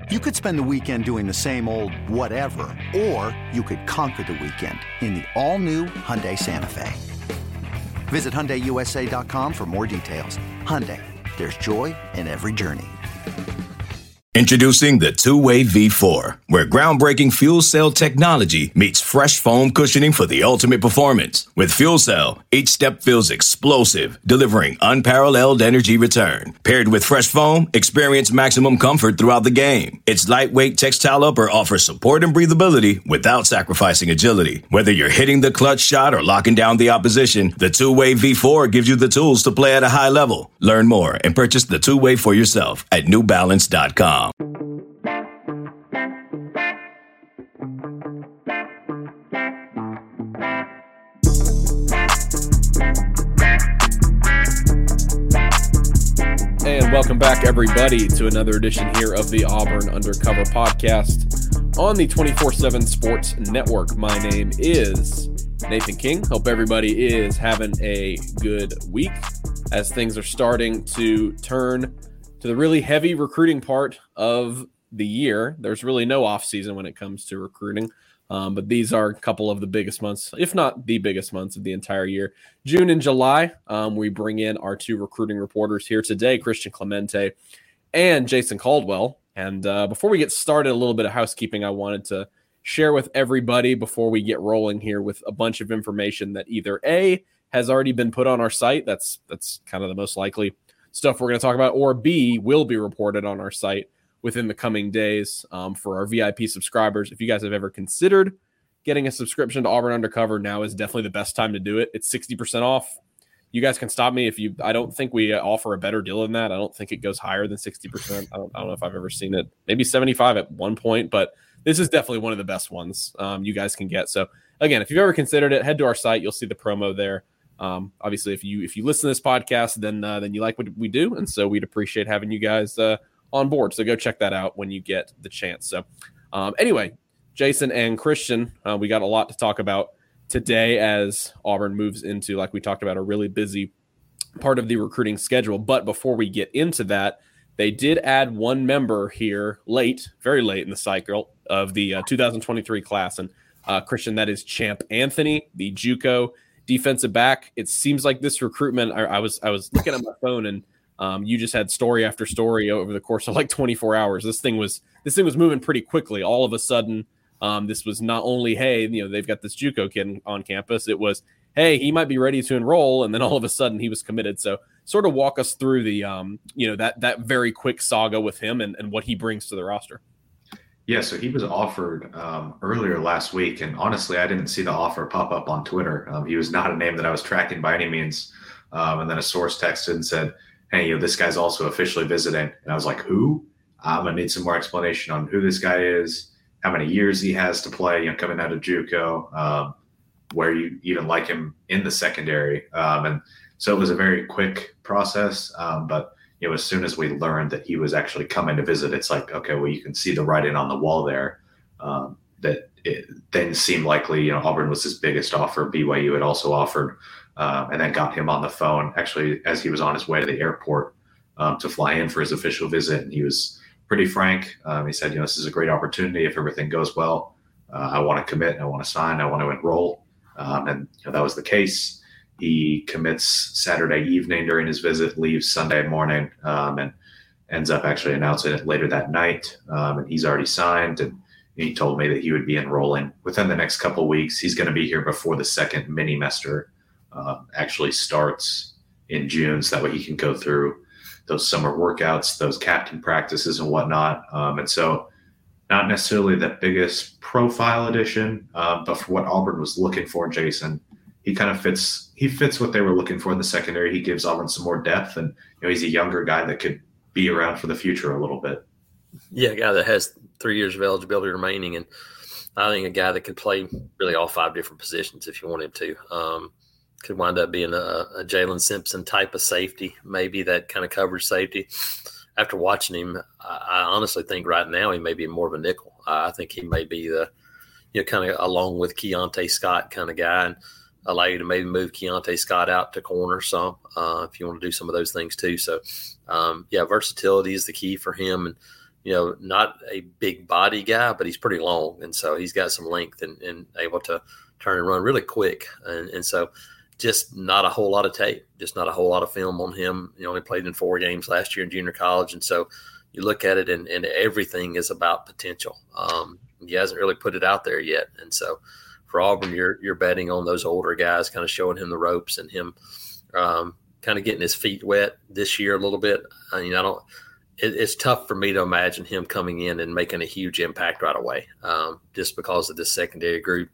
You could spend the weekend doing the same old whatever, or you could conquer the weekend in the all-new Hyundai Santa Fe. Visit HyundaiUSA.com for more details. Hyundai, there's joy in every journey. Introducing the Two-Way V4, where groundbreaking fuel cell technology meets fresh foam cushioning for the ultimate performance. With Fuel Cell, each step feels explosive, delivering unparalleled energy return. Paired with fresh foam, experience maximum comfort throughout the game. Its lightweight textile upper offers support and breathability without sacrificing agility. Whether you're hitting the clutch shot or locking down the opposition, the Two-Way V4 gives you the tools to play at a high level. Learn more and purchase the Two-Way for yourself at NewBalance.com. And welcome back, everybody, to another edition here of the Auburn Undercover Podcast on the 24/7 Sports Network. My name is Nathan King. Hope everybody is having a good week as things are starting to turn to the really heavy recruiting part of the year. There's really no off season when it comes to recruiting, but these are a couple of the biggest months, if not the biggest months of the entire year. June and July, we bring in our two recruiting reporters here today, Christian Clemente and Jason Caldwell. And before we get started, a little bit of housekeeping I wanted to share with everybody before we get rolling here with a bunch of information that either A, has already been put on our site, that's kind of the most likely stuff we're going to talk about, or B, will be reported on our site within the coming days for our VIP subscribers. If you guys have ever considered getting a subscription to Auburn Undercover, now is definitely the best time to do it. It's 60% off. You guys can stop me I don't think we offer a better deal than that. I don't think it goes higher than 60%. I don't know if I've ever seen it. Maybe 75 at one point, but this is definitely one of the best ones you guys can get. So again, if you've ever considered it, head to our site. You'll see the promo there. Obviously, if you listen to this podcast, then you like what we do, and so we'd appreciate having you guys on board. So go check that out when you get the chance. So anyway, Jason and Christian, we got a lot to talk about today as Auburn moves into, like we talked about, a really busy part of the recruiting schedule. But before we get into that, they did add one member here very late in the cycle of the 2023 class. And Christian, that is Champ Anthony, the JUCO defensive back. It seems like this recruitment, I was looking at my phone, and you just had story after story over the course of like 24 hours. This thing was moving pretty quickly. All of a sudden, this was not only, hey, they've got this JUCO kid on campus. It was, hey, he might be ready to enroll, and then all of a sudden he was committed. So sort of walk us through the that very quick saga with him and what he brings to the roster. Yeah, so he was offered earlier last week, and honestly, I didn't see the offer pop up on Twitter. He was not a name that I was tracking by any means. And then a source texted and said, hey, this guy's also officially visiting. And I was like, who? I'm going to need some more explanation on who this guy is, how many years he has to play, coming out of JUCO, where you even like him in the secondary. And so it was a very quick process, but as soon as we learned that he was actually coming to visit, it's like, okay, well, you can see the writing on the wall there, that it then seemed likely, Auburn was his biggest offer. BYU had also offered, and then got him on the phone actually as he was on his way to the airport to fly in for his official visit. And he was pretty frank. He said, this is a great opportunity. If everything goes well, I want to commit, I want to sign, I want to enroll. And that was the case. He commits Saturday evening during his visit, leaves Sunday morning, and ends up actually announcing it later that night. And he's already signed, and he told me that he would be enrolling within the next couple of weeks. He's going to be here before the second mini-mester actually starts in June, so that way he can go through those summer workouts, those captain practices and whatnot. And so not necessarily the biggest profile addition, but for what Auburn was looking for, Jason, he kind of fits what they were looking for in the secondary. He gives Auburn some more depth, and he's a younger guy that could be around for the future a little bit. Yeah, a guy that has 3 years of eligibility remaining, and I think a guy that could play really all 5 different positions if you want him to. Could wind up being a Jalen Simpson type of safety, maybe that kind of coverage safety. After watching him, I honestly think right now he may be more of a nickel. I think he may be the, kind of along with Keontae Scott kind of guy, and allow you to maybe move Keontae Scott out to corner some if you want to do some of those things too. So, versatility is the key for him. And, not a big body guy, but he's pretty long. And so he's got some length and able to turn and run really quick. And so just not a whole lot of tape, just not a whole lot of film on him. He only played in 4 games last year in junior college. And so you look at it and everything is about potential. He hasn't really put it out there yet. And so for Auburn, you're betting on those older guys kind of showing him the ropes and him kind of getting his feet wet this year a little bit. It's tough for me to imagine him coming in and making a huge impact right away just because of this secondary group.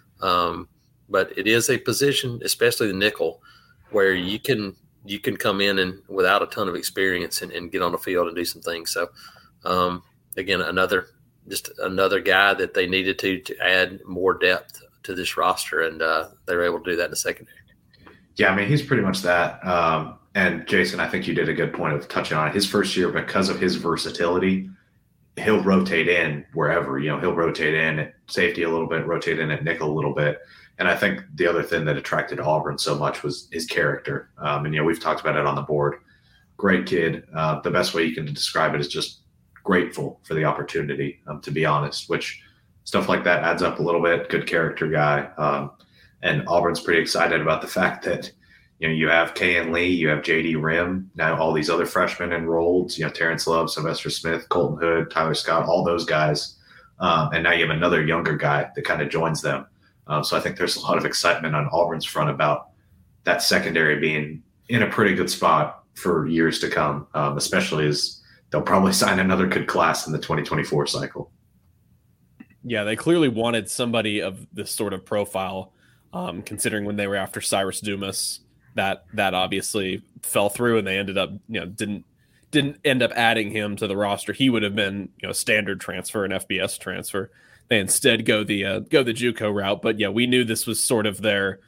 But it is a position, especially the nickel, where you can come in and without a ton of experience and get on the field and do some things. So, again, another guy that they needed to add more depth to this roster, and they were able to do that in the secondary. Yeah, I mean, he's pretty much that. And Jason, I think you did a good point of touching on it. His first year, because of his versatility, he'll rotate in wherever. He'll rotate in at safety a little bit, rotate in at nickel a little bit. And I think the other thing that attracted Auburn so much was his character. And we've talked about it on the board. Great kid. The best way you can describe it is just grateful for the opportunity, to be honest, which stuff like that adds up a little bit. Good character guy. And Auburn's pretty excited about the fact that, you have Kayan Lee, you have J.D. Rim, now all these other freshmen enrolled, Terrence Love, Sylvester Smith, Colton Hood, Tyler Scott, all those guys. And now you have another younger guy that kind of joins them. So I think there's a lot of excitement on Auburn's front about that secondary being in a pretty good spot for years to come, especially as they'll probably sign another good class in the 2024 cycle. Yeah, they clearly wanted somebody of this sort of profile, considering when they were after Cyrus Dumas, that obviously fell through, and they ended up, didn't end up adding him to the roster. He would have been, a standard transfer, an FBS transfer. They instead go the JUCO route. But yeah, we knew this was sort of their,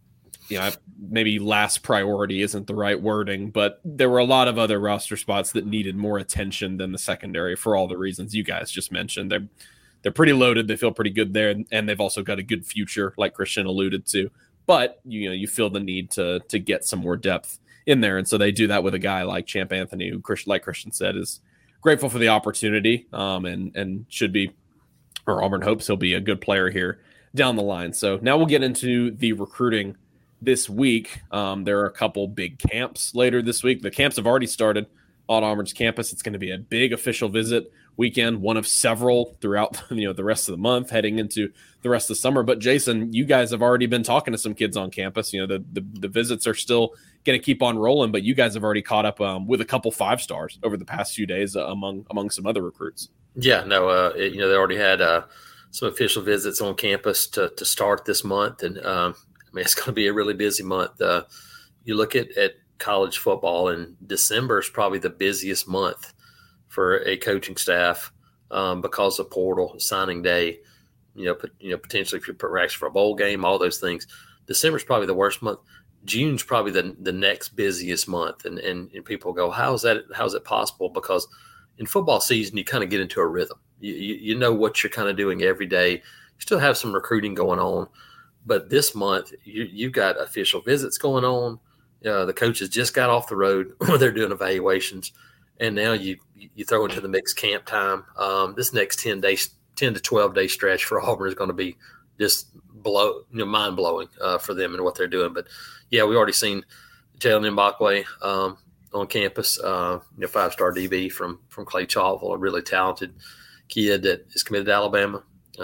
maybe last priority isn't the right wording, but there were a lot of other roster spots that needed more attention than the secondary for all the reasons you guys just mentioned. They're pretty loaded. They feel pretty good there, and they've also got a good future, like Christian alluded to. But you feel the need to get some more depth in there, and so they do that with a guy like Champ Anthony, who, like Christian said, is grateful for the opportunity, and should be, or Auburn hopes he'll be a good player here down the line. So now we'll get into the recruiting this week. There are a couple big camps later this week. The camps have already started on Auburn's campus. It's going to be a big official visit weekend, one of several throughout the rest of the month, heading into the rest of the summer. But Jason, you guys have already been talking to some kids on campus. The visits are still going to keep on rolling, but you guys have already caught up with a couple 5-stars over the past few days among some other recruits. Yeah, no, they already had some official visits on campus to start this month, and it's going to be a really busy month. You look at college football, and December is probably the busiest month for a coaching staff because of portal signing day. Potentially if you're practicing for a bowl game, all those things. December is probably the worst month. June's probably the next busiest month, and people go, how's it possible? Because in football season, you kind of get into a rhythm. You know what you're kind of doing every day. You still have some recruiting going on, but this month you've got official visits going on. The coaches just got off the road where they're doing evaluations, and now you throw into the mix camp time. This next 10 to 12 day stretch for Auburn is going to be just mind blowing for them and what they're doing. But yeah, we already seen Jalen Mbakwe on campus, 5-star DB from Clay Chalville, a really talented kid that is committed to Alabama.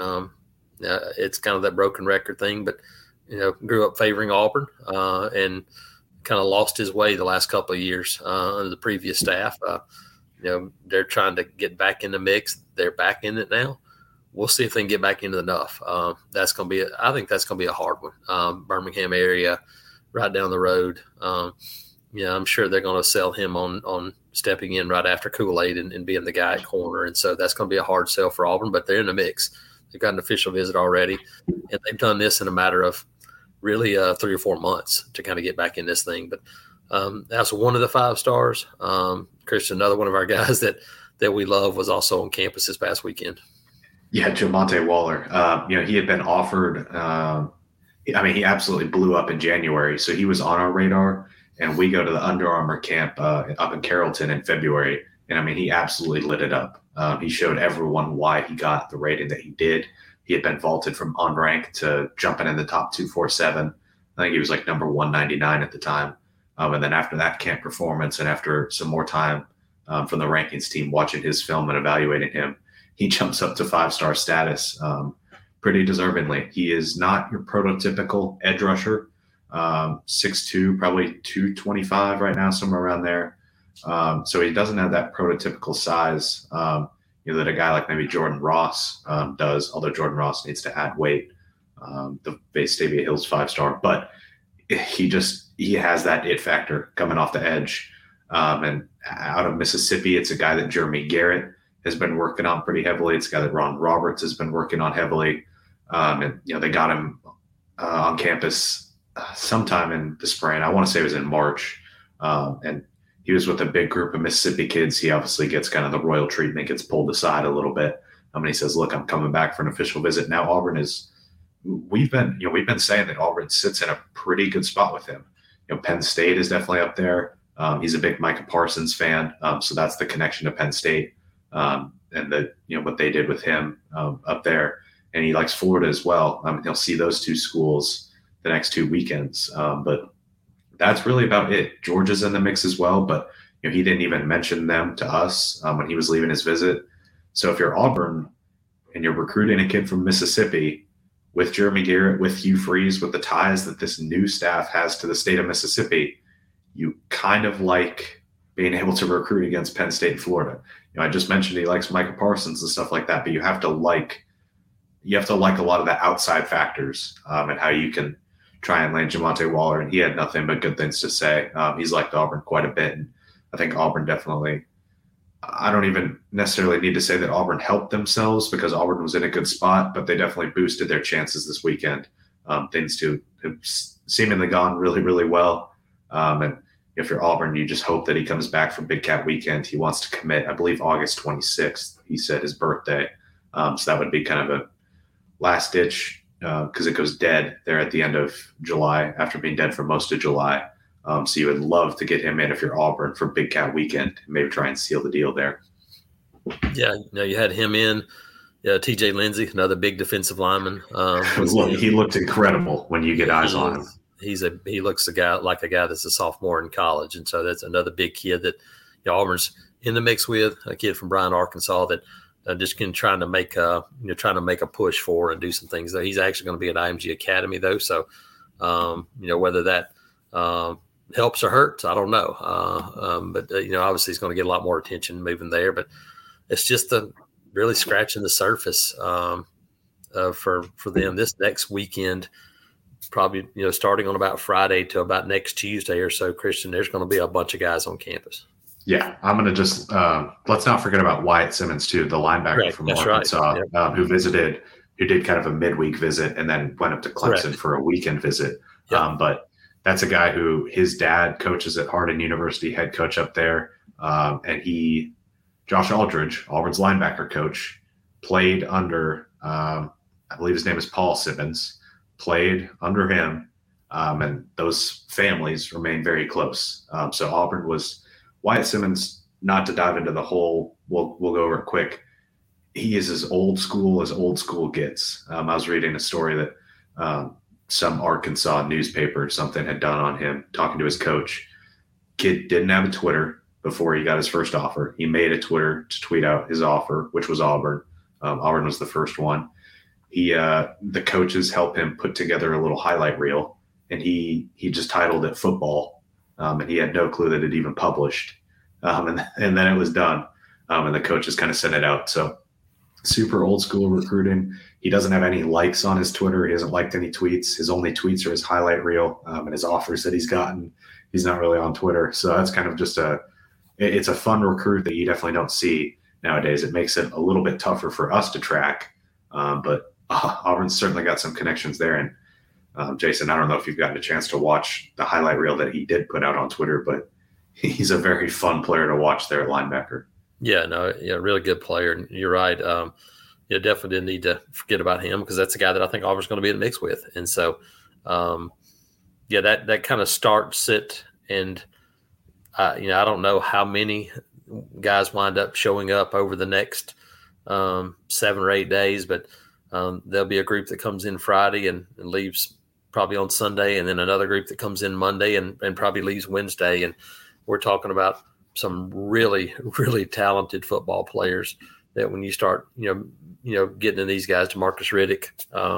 It's kind of that broken record thing, but grew up favoring Auburn and kind of lost his way the last couple of years under the previous staff. They're trying to get back in the mix. They're back in it now. We'll see if they can get back into enough. That's going to be I think that's going to be a hard one. Birmingham area, right down the road. I'm sure they're going to sell him on stepping in right after Kool-Aid and being the guy at corner. And so that's going to be a hard sell for Auburn, but they're in the mix. They've got an official visit already, and they've done this in a matter of really 3 or 4 months to kind of get back in this thing. But that's one of the 5-stars. Christian, another one of our guys that we love, was also on campus this past weekend. Yeah, Jamonte Waller. He had been offered he absolutely blew up in January. So he was on our radar, and we go to the Under Armour camp up in Carrollton in February. And I mean, he absolutely lit it up. He showed everyone why he got the rating that he did. He had been vaulted from unranked to jumping in the top 247. I think he was like number 199 at the time. And then after that camp performance and after some more time from the rankings team watching his film and evaluating him, he jumps up to 5-star status pretty deservingly. He is not your prototypical edge rusher. 6'2", probably 225 right now, somewhere around there. So he doesn't have that prototypical size that a guy like maybe Jordan Ross does, although Jordan Ross needs to add weight. The Vestavia Hills 5-star, but he has that it factor coming off the edge. And out of Mississippi, it's a guy that Jeremy Garrett has been working on pretty heavily. It's a guy that Ron Roberts has been working on heavily. And they got him on campus sometime in the spring. I want to say it was in March. And he was with a big group of Mississippi kids. He obviously gets kind of the royal treatment, gets pulled aside a little bit. And he says, look, I'm coming back for an official visit. Now Auburn we've been saying that Auburn sits in a pretty good spot with him. Penn State is definitely up there. He's a big Micah Parsons fan. So that's the connection to Penn State and what they did with him up there. And he likes Florida as well. He'll see those two schools the next 2 weekends. But that's really about it. Georgia's in the mix as well, but he didn't even mention them to us when he was leaving his visit. So if you're Auburn and you're recruiting a kid from Mississippi with Jeremy Garrett, with Hugh Freeze, with the ties that this new staff has to the state of Mississippi, you kind of like being able to recruit against Penn State and Florida. I just mentioned he likes Micah Parsons and stuff like that, but you have to like a lot of the outside factors and how you can try and land Jamonte Waller, and he had nothing but good things to say. He's liked Auburn quite a bit, and I think Auburn definitely – I don't even necessarily need to say that Auburn helped themselves because Auburn was in a good spot, but they definitely boosted their chances this weekend. Things have seemingly gone really, really well. And if you're Auburn, you just hope that he comes back from Big Cat Weekend. He wants to commit, I believe, August 26th, he said, his birthday. So that would be kind of a last-ditch because it goes dead there at the end of July after being dead for most of July. So you would love to get him in if you're Auburn for Big Cat Weekend, maybe try and seal the deal there. Yeah, you had him in. TJ Lindsey, another big defensive lineman. He looked incredible when you get eyes on him. He looks like a guy that's a sophomore in college, and so that's another big kid that Auburn's in the mix with. A kid from Bryan, Arkansas that just trying to make a push for and do some things. Though he's actually going to be at IMG Academy though, so whether that helps or hurts, I don't know. But obviously he's going to get a lot more attention moving there. But it's just really scratching the surface for them this next weekend. Probably starting on about Friday to about next Tuesday or so, Christian. There's going to be a bunch of guys on campus. Yeah, I'm going to just let's not forget about Wyatt Simmons too, the linebacker from Arkansas, right. Who did kind of a midweek visit and then went up to Clemson for a weekend visit. Yep. But that's a guy who his dad coaches at Harding University, head coach up there, and Josh Aldridge, Auburn's linebacker coach, played under I believe his name is Paul Simmons, played under him, and those families remain very close. So Auburn was. Wyatt Simmons, not to dive into the whole, we'll go over it quick. He is as old school gets. I was reading a story that some Arkansas newspaper or something had done on him, talking to his coach. Kid didn't have a Twitter before he got his first offer. He made a Twitter to tweet out his offer, which was Auburn. Auburn was the first one. The coaches helped him put together a little highlight reel, and he just titled it Football. And he had no clue that it even published. And then it was done. And the coaches kind of sent it out. So super old school recruiting. He doesn't have any likes on his Twitter. He hasn't liked any tweets. His only tweets are his highlight reel and his offers that he's gotten. He's not really on Twitter. So that's kind of just it's a fun recruit that you definitely don't see nowadays. It makes it a little bit tougher for us to track. But Auburn's certainly got some connections there. And Jason, I don't know if you've gotten a chance to watch the highlight reel that he did put out on Twitter, but he's a very fun player to watch there at linebacker. Really good player. And you're right. Definitely didn't need to forget about him because that's a guy that I think Auburn's going to be in the mix with. And so, that kind of starts it. And, I don't know how many guys wind up showing up over the next 7 or 8 days, but there'll be a group that comes in Friday and leaves probably on Sunday, and then another group that comes in Monday and probably leaves Wednesday. And we're talking about some really, really talented football players that when you start, getting to these guys, to Marcus Riddick,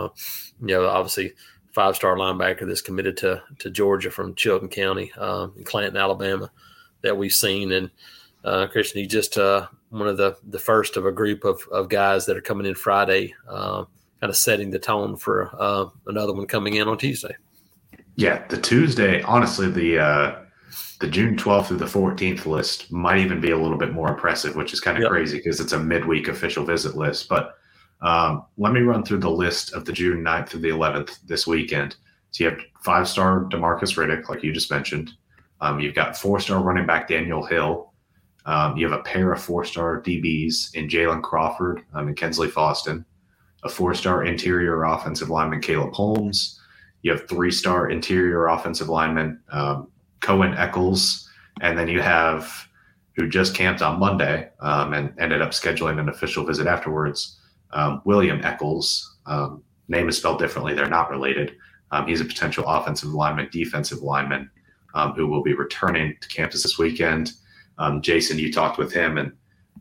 obviously 5-star linebacker that's committed to Georgia from Chilton County, in Clanton, Alabama, that we've seen. And Christian, he's just one of the first of a group of guys that are coming in Friday, kind of setting the tone for another one coming in on Tuesday. Yeah, the Tuesday, honestly, the June 12th through the 14th list might even be a little bit more impressive, which is kind of crazy because it's a midweek official visit list. But let me run through the list of the June 9th through the 11th this weekend. So you have 5-star DeMarcus Riddick, like you just mentioned. You've got 4-star running back Daniel Hill. You have a pair of 4-star DBs in Jalen Crawford and Kensley Faustin. A 4-star interior offensive lineman Caleb Holmes. You have 3-star interior offensive lineman Cohen Eccles, and then you have, who just camped on Monday and ended up scheduling an official visit afterwards, William Eccles. Name is spelled differently. They're not related. He's a potential offensive lineman, defensive lineman who will be returning to campus this weekend. Jason, you talked with him, and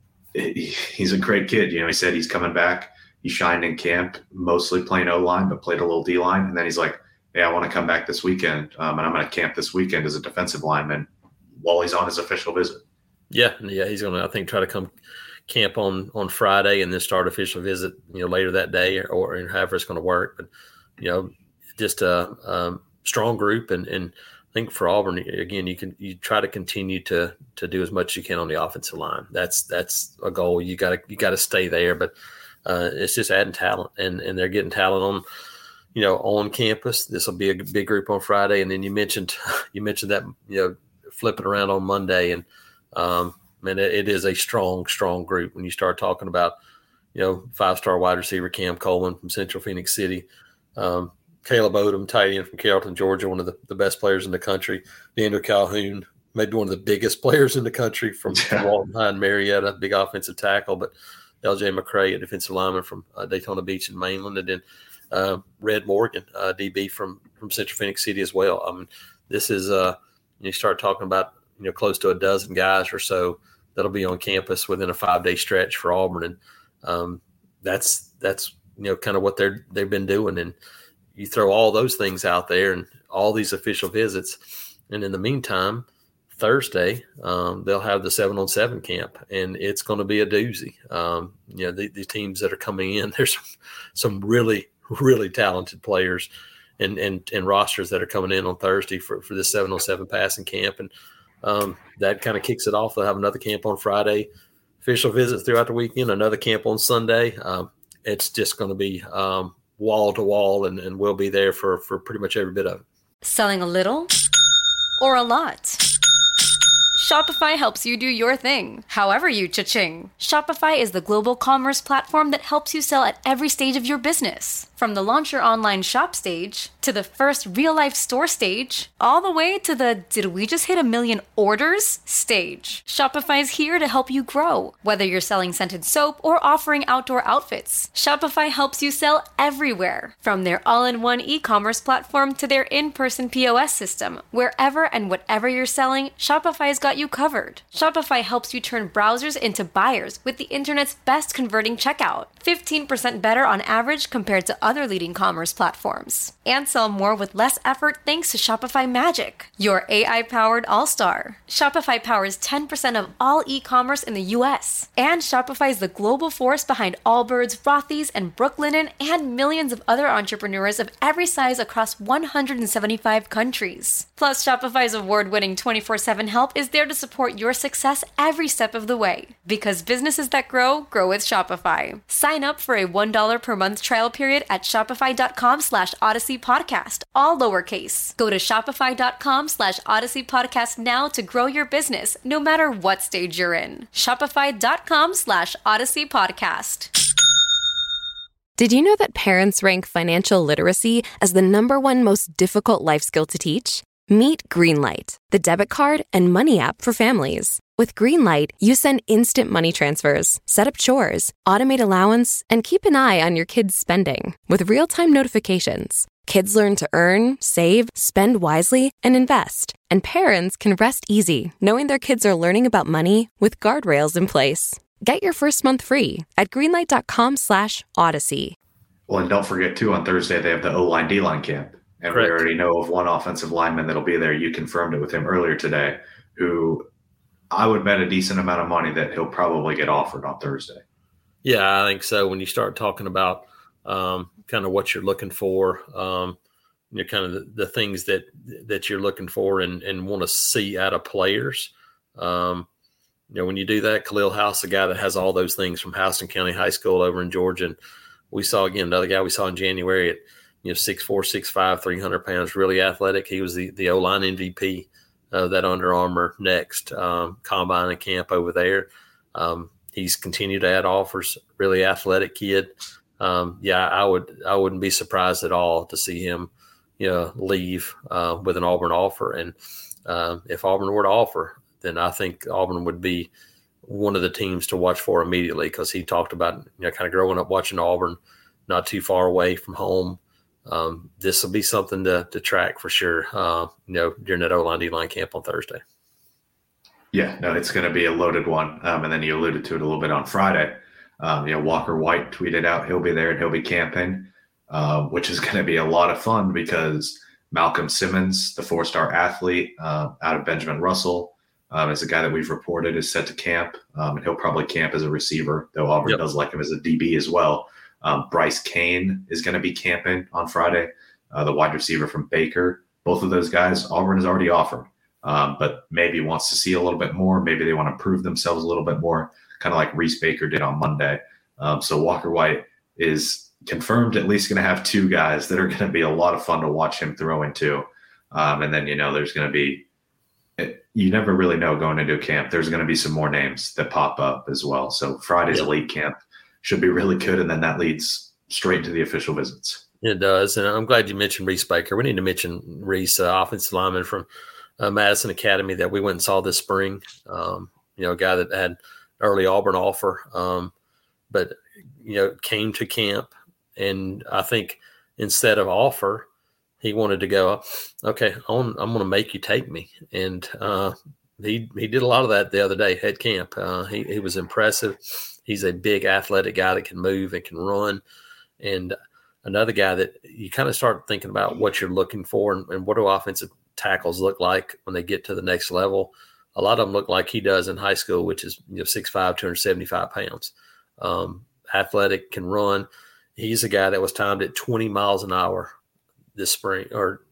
he's a great kid. He said he's coming back. He shined in camp, mostly playing O-line, but played a little D-line. And then he's like, hey, I want to come back this weekend, and I'm going to camp this weekend as a defensive lineman while he's on his official visit. Yeah, he's going to, I think, try to come camp on Friday and then start official visit, later that day or however it's going to work. But, just a strong group, and I think for Auburn, again, you try to continue to do as much as you can on the offensive line. That's a goal. You got to stay there, but it's just adding talent, and they're getting talent on campus. This will be a big group on Friday. And then you mentioned that, flipping around on Monday, and it is a strong group when you start talking about, 5-star wide receiver Cam Coleman from Central Phoenix City, Caleb Odom, tight end from Carrollton, Georgia, one of the best players in the country, Deandre Calhoun, maybe one of the biggest players in the country from Walton High and Marietta, big offensive tackle, but LJ McCray, a defensive lineman from Daytona Beach and Mainland, and then Red Morgan, DB from Central Phoenix City as well. This is you start talking about close to a dozen guys or so that'll be on campus within a 5-day stretch for Auburn, and that's kind of what they've been doing. And you throw all those things out there and all these official visits, and in the meantime, Thursday they'll have the 7-on-7 camp, and it's going to be a doozy. The teams that are coming in, there's some really, really talented players and rosters that are coming in on Thursday for this 7-on-7 passing camp, and that kind of kicks it off. They'll have another camp on Friday, official visits throughout the weekend, another camp on Sunday. It's just going to be wall to wall, and we'll be there for pretty much every bit of it. Selling a little or a lot? Shopify helps you do your thing, however you cha-ching. Shopify is the global commerce platform that helps you sell at every stage of your business. From the launch your online shop stage, to the first real-life store stage, all the way to the did we just hit 1 million orders stage. Shopify is here to help you grow. Whether you're selling scented soap or offering outdoor outfits, Shopify helps you sell everywhere. From their all-in-one e-commerce platform to their in-person POS system, wherever and whatever you're selling, Shopify's got you covered. Shopify helps you turn browsers into buyers with the internet's best converting checkout. 15% better on average compared to other leading commerce platforms. And sell more with less effort thanks to Shopify Magic, your AI-powered all-star. Shopify powers 10% of all e-commerce in the U.S. And Shopify is the global force behind Allbirds, Rothy's, and Brooklinen, and millions of other entrepreneurs of every size across 175 countries. Plus, Shopify's award-winning 24/7 help is there to support your success every step of the way. Because businesses that grow, grow with Shopify. Sign up for a $1 per month trial period at shopify.com/Odyssey Podcast, all lowercase. Go to shopify.com/Odyssey Podcast now to grow your business, no matter what stage you're in. Shopify.com/Odyssey Podcast. Did you know that parents rank financial literacy as the #1 most difficult life skill to teach? Meet Greenlight, the debit card and money app for families. With Greenlight, you send instant money transfers, set up chores, automate allowance, and keep an eye on your kids' spending with real-time notifications. Kids learn to earn, save, spend wisely, and invest. And parents can rest easy knowing their kids are learning about money with guardrails in place. Get your first month free at greenlight.com/Odyssey. Well, and don't forget, too, on Thursday, they have the O-line, D-line camp. And Correct. We already know of one offensive lineman that'll be there. You confirmed it with him earlier today, who I would bet a decent amount of money that he'll probably get offered on Thursday. Yeah, I think so. When you start talking about kind of what you're looking for, kind of the things that you're looking for and want to see out of players. When you do that, Khalil House, the guy that has all those things from Houston County High School over in Georgia. And we saw, again, another guy we saw in January at 6'4", 6'5", 300 pounds, really athletic. He was the O-line MVP of that Under Armour Next combine and camp over there. He's continued to add offers, really athletic kid. I wouldn't be surprised at all to see him leave with an Auburn offer. And if Auburn were to offer, then I think Auburn would be one of the teams to watch for immediately, because he talked about kind of growing up watching Auburn, not too far away from home. This will be something to track for sure, during that O-line, D-line camp on Thursday. Yeah, no, it's going to be a loaded one. And then you alluded to it a little bit on Friday. Walker White tweeted out he'll be there and he'll be camping, which is going to be a lot of fun because Malcolm Simmons, the 4-star athlete out of Benjamin Russell, is a guy that we've reported is set to camp. And he'll probably camp as a receiver, though Auburn does like him as a DB as well. Bryce Kane is going to be camping on Friday, the wide receiver from Baker. Both of those guys Auburn has already offered, but maybe wants to see a little bit more. Maybe they want to prove themselves a little bit more, kind of like Reese Baker did on Monday. So Walker White is confirmed at least going to have 2 guys that are going to be a lot of fun to watch him throw into. And then, there's going to be – you never really know going into a camp. There's going to be some more names that pop up as well. So Friday's elite camp should be really good, and then that leads straight to the official visits. It does, and I'm glad you mentioned Reese Baker. We need to mention Reese, offensive lineman from Madison Academy that we went and saw this spring. A guy that had early Auburn offer, but came to camp, and I think instead of offer, he wanted to go, okay, I'm going to make you take me, and he did a lot of that the other day at camp. He was impressive. He's a big athletic guy that can move and can run, and another guy that you kind of start thinking about what you're looking for and what do offensive tackles look like when they get to the next level. A lot of them look like he does in high school, which is 6'5", 275 pounds. Athletic, can run. He's a guy that was timed at 20 miles an hour this spring.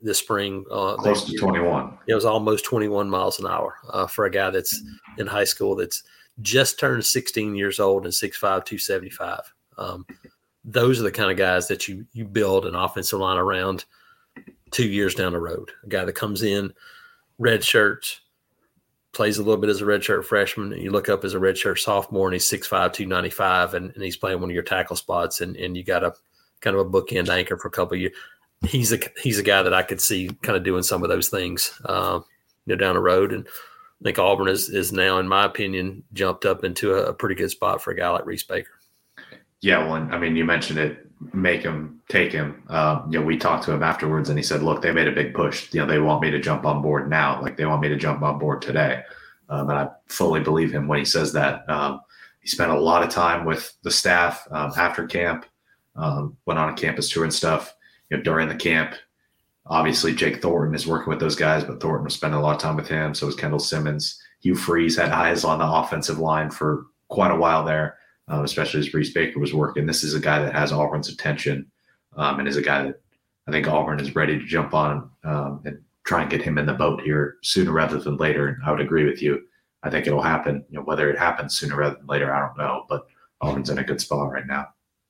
Close to 21. It was almost 21 miles an hour for a guy that's in high school that's just turned 16 years old and 6'5", 275. Those are the kind of guys that you build an offensive line around 2 years down the road. A guy that comes in, red shirts, plays a little bit as a redshirt freshman, and you look up as a redshirt sophomore, and he's 6'5", 295, and he's playing one of your tackle spots, and you got a kind of a bookend anchor for a couple of years. He's a guy that I could see kind of doing some of those things down the road, and I think Auburn is now, in my opinion, jumped up into a pretty good spot for a guy like Reese Baker. Yeah, well, and I mean, you mentioned it, make him, take him. We talked to him afterwards, and he said, look, they made a big push. They want me to jump on board now. Like, they want me to jump on board today. And I fully believe him when he says that. He spent a lot of time with the staff after camp, went on a campus tour and stuff. During the camp, obviously Jake Thornton is working with those guys, but Thornton was spending a lot of time with him. So was Kendall Simmons. Hugh Freeze had eyes on the offensive line for quite a while there. Especially as Reese Baker was working. This is a guy that has Auburn's attention and is a guy that I think Auburn is ready to jump on and try and get him in the boat here sooner rather than later. And I would agree with you. I think it'll happen. Whether it happens sooner rather than later, I don't know. But Auburn's in a good spot right now.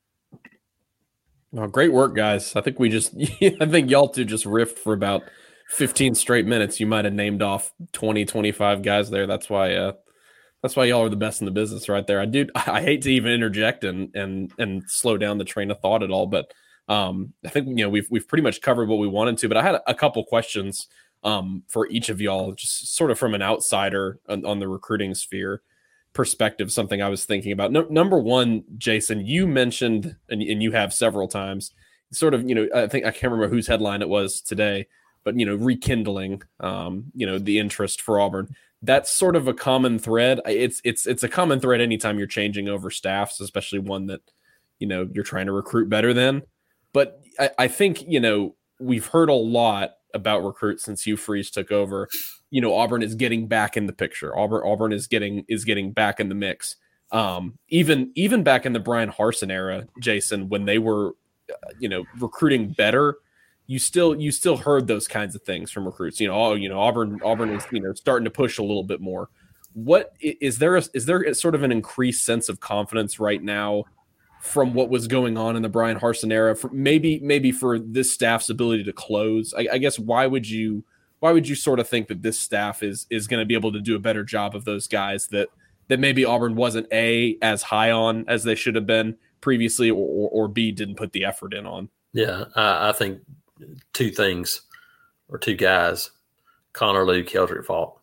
Oh, great work, guys. I think I think y'all two just riffed for about 15 straight minutes. You might have named off 20, 25 guys there. That's why y'all are the best in the business right there. I hate to even interject and slow down the train of thought at all, but I think we've pretty much covered what we wanted to. But I had a couple questions for each of y'all, just sort of from an outsider on the recruiting sphere perspective, something I was thinking about. Number one, Jason, you mentioned, and you have several times, sort of, I think I can't remember whose headline it was today, but, rekindling, the interest for Auburn. That's sort of a common thread. It's a common thread anytime you're changing over staffs, especially one that, you're trying to recruit better than. But I think, we've heard a lot about recruits since Hugh Freeze took over. Auburn is getting back in the picture. Auburn is getting back in the mix. Even back in the Brian Harsin era, Jason, when they were, recruiting better, you still heard those kinds of things from recruits. Auburn is starting to push a little bit more. What is there sort of an increased sense of confidence right now from what was going on in the Brian Harsin era, for maybe for this staff's ability to close? I guess why would you sort of think that this staff is going to be able to do a better job of those guys that maybe Auburn wasn't as high on as they should have been previously, or B, didn't put the effort in on? Yeah, I think two things, or two guys: Connor Lew, Keldrick Faulk.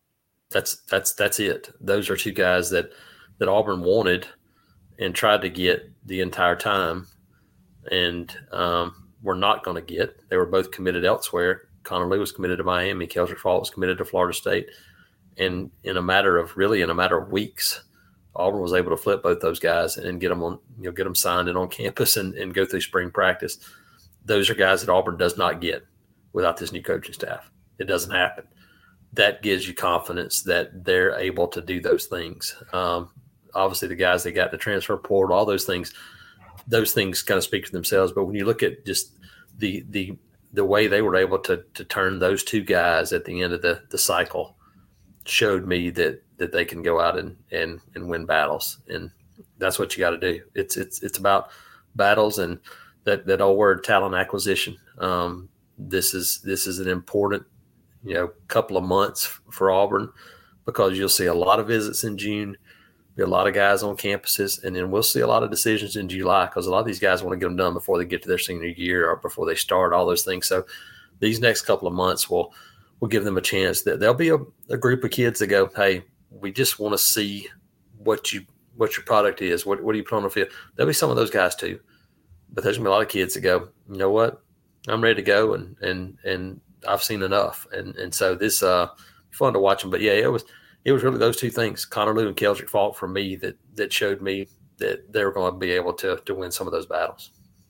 That's it. Those are two guys that Auburn wanted and tried to get the entire time, and were not going to get. They were both committed elsewhere. Connor Lew was committed to Miami. Keldrick Faulk was committed to Florida State. And in a matter of weeks, Auburn was able to flip both those guys and get them signed and on campus and go through spring practice. Those are guys that Auburn does not get without this new coaching staff. It doesn't happen. That gives you confidence that they're able to do those things. Obviously, the guys they got in the transfer portal, all those things kind of speak for themselves. But when you look at just the way they were able to turn those two guys at the end of the cycle, showed me that they can go out and win battles. And that's what you got to do. It's about battles and that old word, talent acquisition. This is an important, couple of months for Auburn, because you'll see a lot of visits in June, be a lot of guys on campuses, and then we'll see a lot of decisions in July, because a lot of these guys want to get them done before they get to their senior year or before they start, all those things. So these next couple of months will give them a chance. That there'll be a group of kids that go, hey, we just want to see what your product is. What do you put on the field? There'll be some of those guys too, but there's gonna be a lot of kids that go, you know what, I'm ready to go, and I've seen enough, and so this fun to watch them. But yeah, it was really those two things, Connor Lew and Keldrick Faulk, for me, that showed me that they were going to be able to win some of those battles.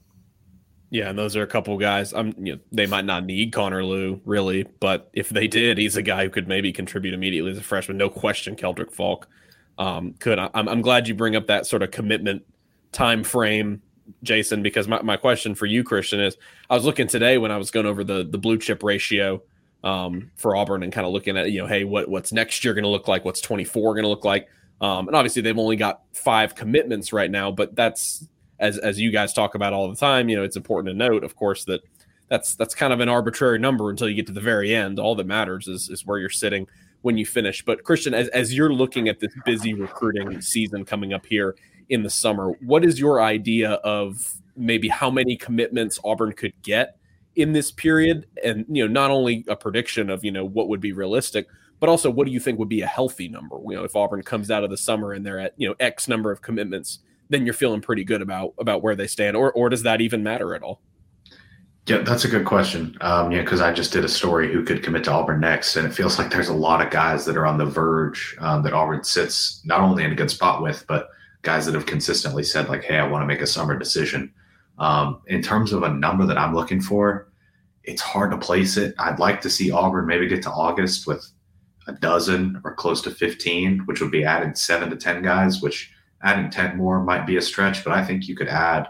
Yeah, and those are a couple of guys. They might not need Connor Lew, really, but if they did, he's a guy who could maybe contribute immediately as a freshman. No question, Keldrick Faulk could. I'm glad you bring up that sort of commitment time frame, Jason, because my question for you, Christian, is I was looking today when I was going over the blue chip ratio for Auburn and kind of looking at, hey, what's next year going to look like? What's 24 going to look like? And obviously they've only got 5 commitments right now, but that's, as you guys talk about all the time, it's important to note, of course, that's kind of an arbitrary number until you get to the very end. All that matters is where you're sitting when you finish. But Christian, as you're looking at this busy recruiting season coming up here in the summer, what is your idea of maybe how many commitments Auburn could get in this period? And, not only a prediction of, what would be realistic, but also what do you think would be a healthy number? If Auburn comes out of the summer and they're at, X number of commitments, then you're feeling pretty good about where they stand, or does that even matter at all? Yeah, that's a good question. Because I just did a story who could commit to Auburn next, and it feels like there's a lot of guys that are on the verge that Auburn sits not only in a good spot with, but guys that have consistently said like, hey, I want to make a summer decision. In terms of a number that I'm looking for, it's hard to place it. I'd like to see Auburn maybe get to August with a dozen or close to 15, which would be adding 7 to 10 guys, which adding 10 more might be a stretch, but I think you could add,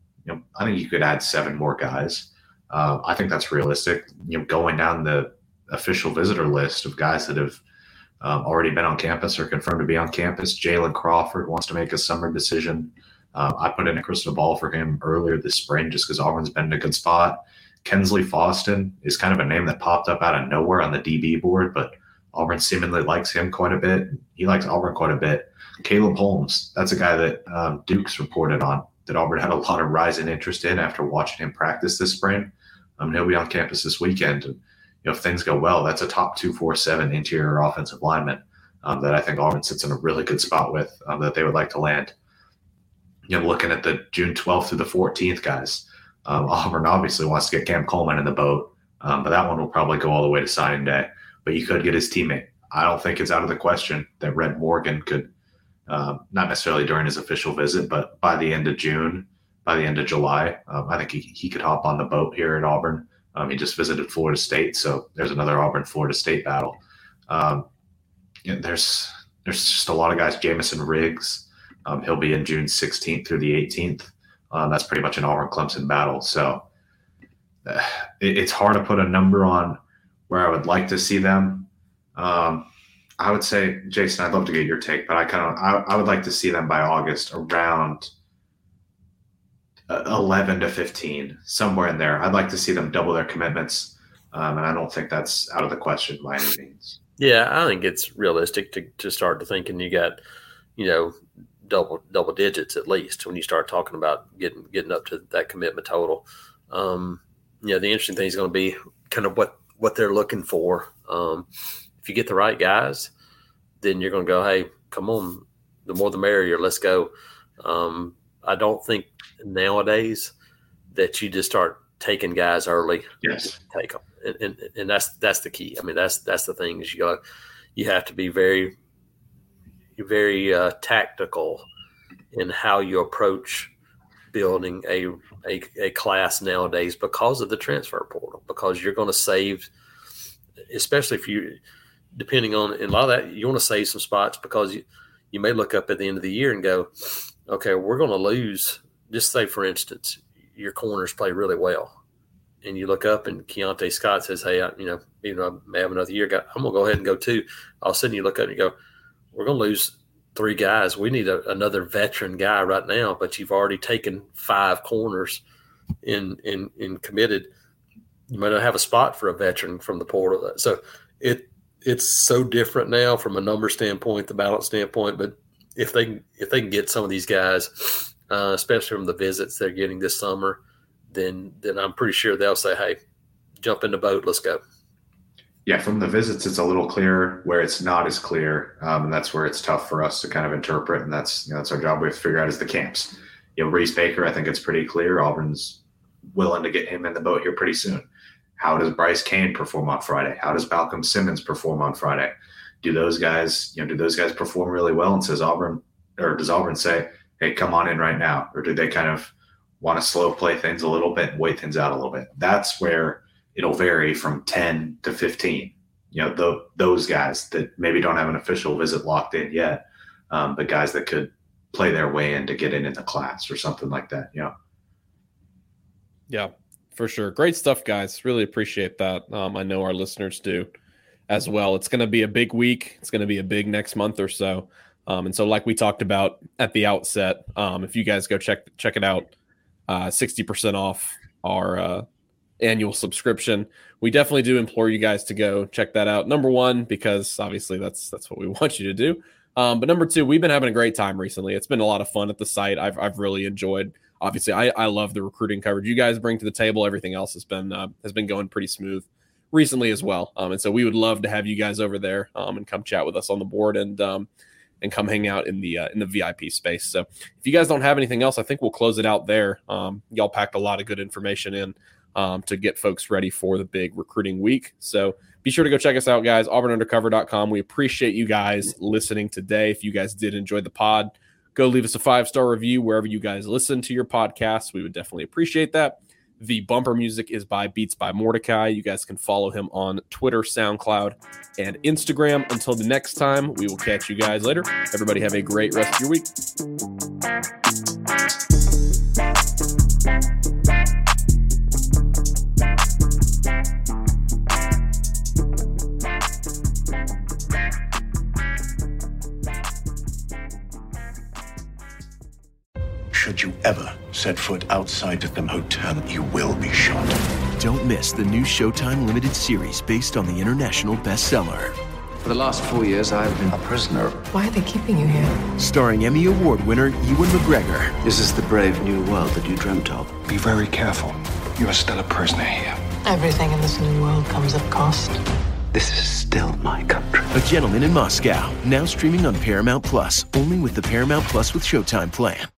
I think you could add 7 more guys. I think that's realistic. Going down the official visitor list of guys that have already been on campus or confirmed to be on campus. Jalen Crawford wants to make a summer decision. I put in a crystal ball for him earlier this spring just because Auburn's been in a good spot. Kensley Faustin is kind of a name that popped up out of nowhere on the DB board, but Auburn seemingly likes him quite a bit. He likes Auburn quite a bit. Caleb Holmes, that's a guy that Duke's reported on, that Auburn had a lot of rising interest in after watching him practice this spring. He'll be on campus this weekend. And, if things go well, that's a top 247 interior offensive lineman that I think Auburn sits in a really good spot with that they would like to land. Looking at the June 12th through the 14th guys, Auburn obviously wants to get Cam Coleman in the boat, but that one will probably go all the way to signing day. But you could get his teammate. I don't think it's out of the question that Red Morgan could, not necessarily during his official visit, but by the end of June, by the end of July, I think he could hop on the boat here at Auburn. He just visited Florida State, so there's another Auburn-Florida State battle. There's just a lot of guys. Jamison Riggs, he'll be in June 16th through the 18th. That's pretty much an Auburn-Clemson battle. So it's hard to put a number on where I would like to see them. I would say, Jason, I'd love to get your take, but I would like to see them by August around 11 to 15, somewhere in there. I'd like to see them double their commitments, and I don't think that's out of the question by any means. Yeah, I think it's realistic to start to thinking you got, double digits at least when you start talking about getting up to that commitment total. The interesting thing is going to be kind of what they're looking for. If you get the right guys, then you're going to go, hey, come on, the more the merrier, let's go. I don't think nowadays that you just start taking guys early. Yes. Take them. And that's the key. I mean, that's the thing is you have to be very, very tactical in how you approach building a class nowadays because of the transfer portal, because you're going to save, especially if you, depending on, and a lot of that, you want to save some spots because you may look up at the end of the year and go, okay, we're going to lose. Just say, for instance, your corners play really well. And you look up and Keontae Scott says, hey, even though I may have another year, I'm going to go ahead and go 2. All of a sudden you look up and you go, we're going to lose 3 guys. We need another veteran guy right now, but you've already taken 5 corners in committed. You might not have a spot for a veteran from the portal. So it's so different now from a number standpoint, the balance standpoint. But if they can get some of these guys, especially from the visits they're getting this summer, then I'm pretty sure they'll say, hey, jump in the boat, let's go. Yeah, from the visits, it's a little clearer. Where it's not as clear, and that's where it's tough for us to kind of interpret, and that's our job. We have to figure out is the camps. Reese Baker, I think it's pretty clear. Auburn's willing to get him in the boat here pretty soon. How does Bryce Kane perform on Friday? How does Malcolm Simmons perform on Friday? Do those guys perform really well? And does Auburn say, hey, come on in right now? Or do they kind of want to slow play things a little bit and wait things out a little bit? That's where it'll vary from 10 to 15. Those guys that maybe don't have an official visit locked in yet, but guys that could play their way in to get in the class or something like that. Yeah, for sure. Great stuff, guys. Really appreciate that. I know our listeners do as well. It's going to be a big week. It's going to be a big next month or so. And so like we talked about at the outset, if you guys go check it out, 60% off our annual subscription. We definitely do implore you guys to go check that out. Number one, because obviously that's what we want you to do. But number two, we've been having a great time recently. It's been a lot of fun at the site. I've really enjoyed. Obviously, I love the recruiting coverage you guys bring to the table. Everything else has been going pretty smooth recently as well. And so we would love to have you guys over there and come chat with us on the board and come hang out in the VIP space. So if you guys don't have anything else, I think we'll close it out there. Y'all packed a lot of good information in to get folks ready for the big recruiting week. So be sure to go check us out, guys, auburnundercover.com. We appreciate you guys listening today. If you guys did enjoy the pod, go leave us a 5-star review wherever you guys listen to your podcasts. We would definitely appreciate that. The bumper music is by Beats by Mordecai. You guys can follow him on Twitter, SoundCloud, and Instagram. Until the next time, we will catch you guys later. Everybody have a great rest of your week. Should you ever set foot outside of the hotel, you will be shot. Don't miss the new Showtime limited series based on the international bestseller. For the last 4 years, I've been a prisoner. Why are they keeping you here? Starring Emmy Award winner Ewan McGregor. This is the brave new world that you dreamt of. Be very careful. You are still a prisoner here. Everything in this new world comes at cost. This is still my country. A Gentleman in Moscow, now streaming on Paramount Plus, only with the Paramount Plus with Showtime plan.